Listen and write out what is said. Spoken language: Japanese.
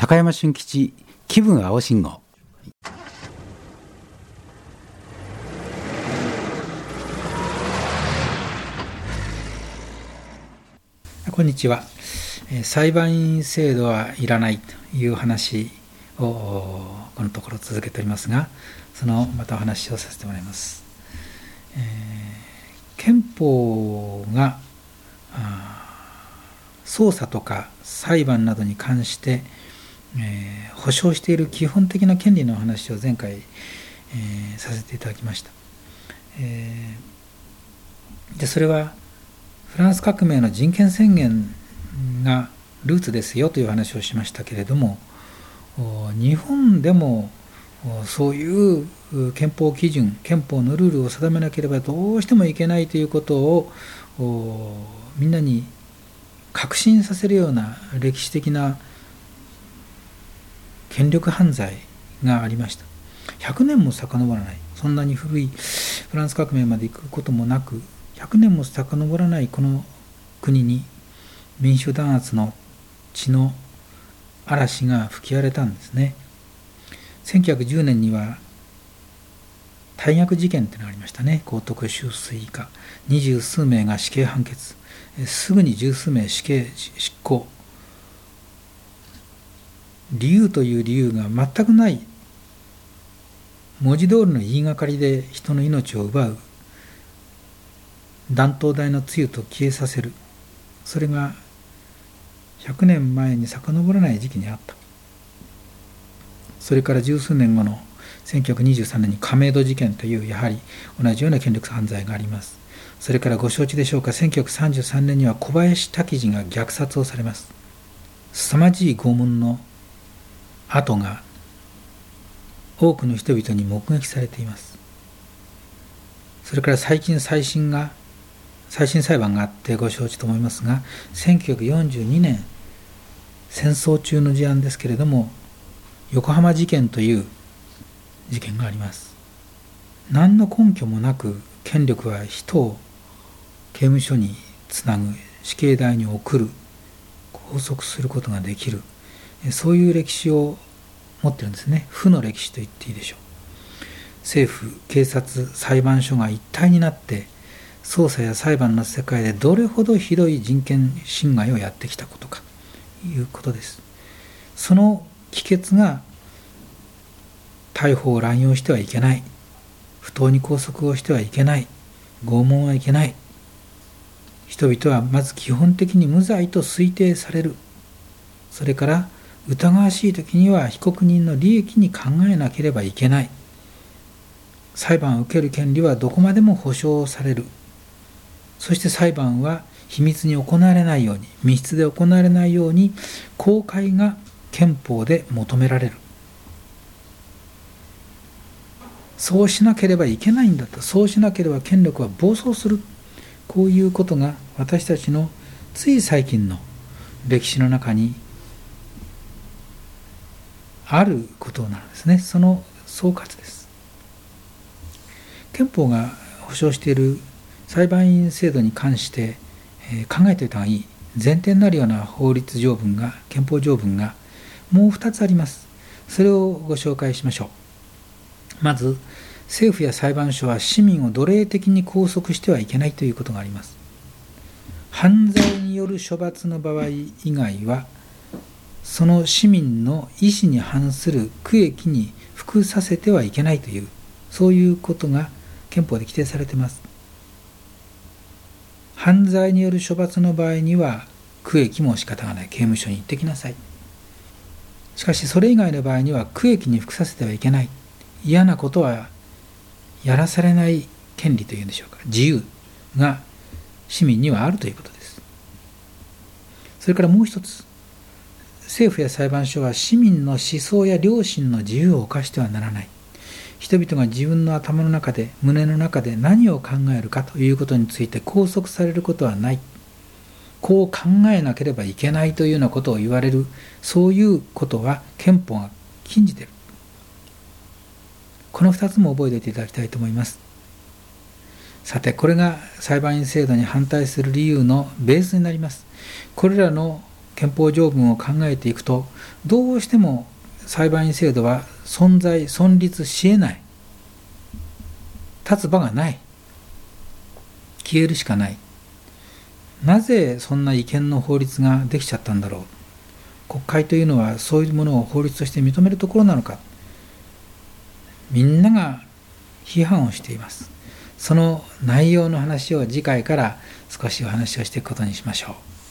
高山俊吉気分青信号。こんにちは。裁判員制度はいらないという話をこのところ続けておりますが、そのまたお話をさせてもらいます。憲法が捜査とか裁判などに関して、保障している基本的な権利の話を前回、させていただきました。でそれはフランス革命の人権宣言がルーツですよという話をしましたけれども、日本でもそういう憲法基準、憲法のルールを定めなければどうしてもいけないということをみんなに確信させるような歴史的な権力犯罪がありました。100年も遡らない、そんなに古いフランス革命まで行くこともなく、100年も遡らないこの国に民主弾圧の血の嵐が吹き荒れたんですね。1910年には大逆事件というのがありましたね。高徳秋水以下20数名が死刑判決、すぐに十数名死刑執行。理由という理由が全くない、文字通りの言いがかりで人の命を奪う、断頭台の露と消えさせる、それが100年前に遡らない時期にあった。それから十数年後の1923年に亀戸事件というやはり同じような権力犯罪があります。それからご承知でしょうか、1933年には小林多喜二が虐殺をされます。凄まじい拷問の跡が多くの人々に目撃されています。それから最近再審裁判があってご承知と思いますが、1942年戦争中の事案ですけれども、横浜事件という事件があります。何の根拠もなく権力は人を刑務所につなぐ、死刑台に送る、拘束することができる、そういう歴史を持ってるんですね。負の歴史と言っていいでしょう。政府、警察、裁判所が一体になって捜査や裁判の世界でどれほどひどい人権侵害をやってきたことかということです。その帰結が逮捕を乱用してはいけない、不当に拘束をしてはいけない、拷問はいけない、人々はまず基本的に無罪と推定される、それから疑わしい時には被告人の利益に考えなければいけない、裁判を受ける権利はどこまでも保障される、そして裁判は秘密に行われないように、密室で行われないように公開が憲法で求められる。そうしなければいけないんだと、そうしなければ権力は暴走する、こういうことが私たちのつい最近の歴史の中にあることなのですね。その総括です。憲法が保障している裁判員制度に関して、考えておいた方がいい前提になるような法律条文が、憲法条文がもう2つあります。それをご紹介しましょう。まず、政府や裁判所は市民を奴隷的に拘束してはいけないということがあります。犯罪による処罰の場合以外は、その市民の意思に反する区役に服させてはいけないという、そういうことが憲法で規定されています。犯罪による処罰の場合には区役も仕方がない、刑務所に行ってきなさい。しかしそれ以外の場合には区役に服させてはいけない、嫌なことはやらされない権利というんでしょうか、自由が市民にはあるということです。それからもう一つ、政府や裁判所は市民の思想や良心の自由を侵してはならない。人々が自分の頭の中で、胸の中で何を考えるかということについて拘束されることはない。こう考えなければいけないというようなことを言われる、そういうことは憲法が禁じている。この2つも覚えておいていただきたいと思います。さて、これが裁判員制度に反対する理由のベースになります。これらの憲法条文を考えていくと、どうしても裁判員制度は存立し得ない、立つ場がない、消えるしかない。なぜそんな違憲の法律ができちゃったんだろう。国会というのはそういうものを法律として認めるところなのか。みんなが批判をしています。その内容の話を次回から少しお話をしていくことにしましょう。